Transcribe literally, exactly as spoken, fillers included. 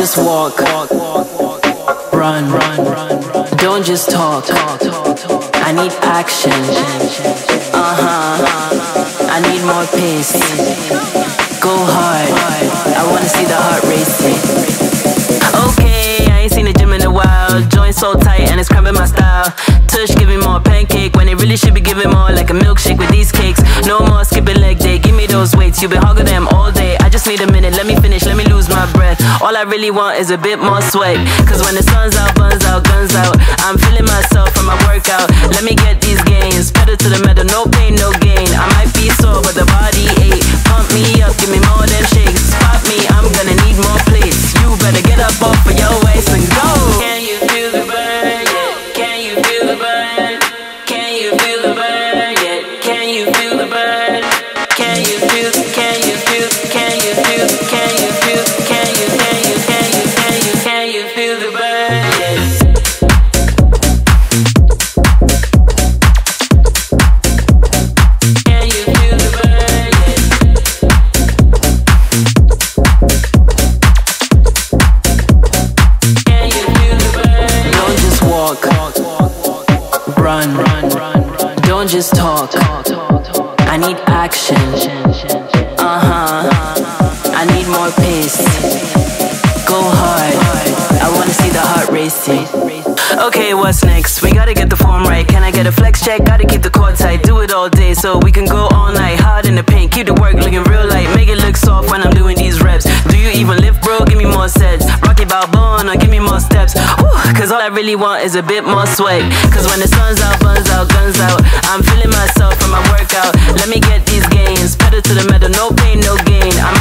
just walk, run, don't just talk. I need action, uh-huh. I need more pace. Go hard, I wanna see the heart racing. Okay, I ain't seen the gym in a while. Joint so tight and it's cramping my style. Tush giving more pancake when it really should be giving more like a milkshake with these cakes. No more skipping leg day, give me those weights. You've been hogging them all day. I just need a minute, let me finish, let me lose my breath. All I really want is a bit more sweat. Cause when the sun's out, buns out, guns out, I'm feeling myself from my workout. Let me get these gains, pedal to the metal, no pain, no gain. I might be sore, but the body ache. Pump me up, give me more than shakes. Spot me, I'm gonna need more plates. You better get up off of your waist and go. Can you feel the burn? Yeah. Can you feel the burn? Can you feel the burn? Yeah. Can you feel the burn? Can you feel? Can you feel? Can you feel? Can you feel? Can you? Can you? Can you? Can you? Can you feel the burn? Yeah. Run, don't just talk. I need action, uh-huh. I need more pace. Go hard, I wanna see the heart racing. Okay, what's next? We gotta get the form right. Can I get a flex check? Gotta keep the cord tight. Do it all day so we can go all night. Hard in the paint, keep the work looking real light. Make it look soft when I'm doing these reps. Do you even lift, bro? Give me more sets. Rocky Balboa, or give me more steps. Woo, cause all I really want is a bit more swag. Cause when the sun's out, buns out, guns out, I'm feeling myself from my workout. Let me get these gains, pedal to the metal, no pain, no gain. I'm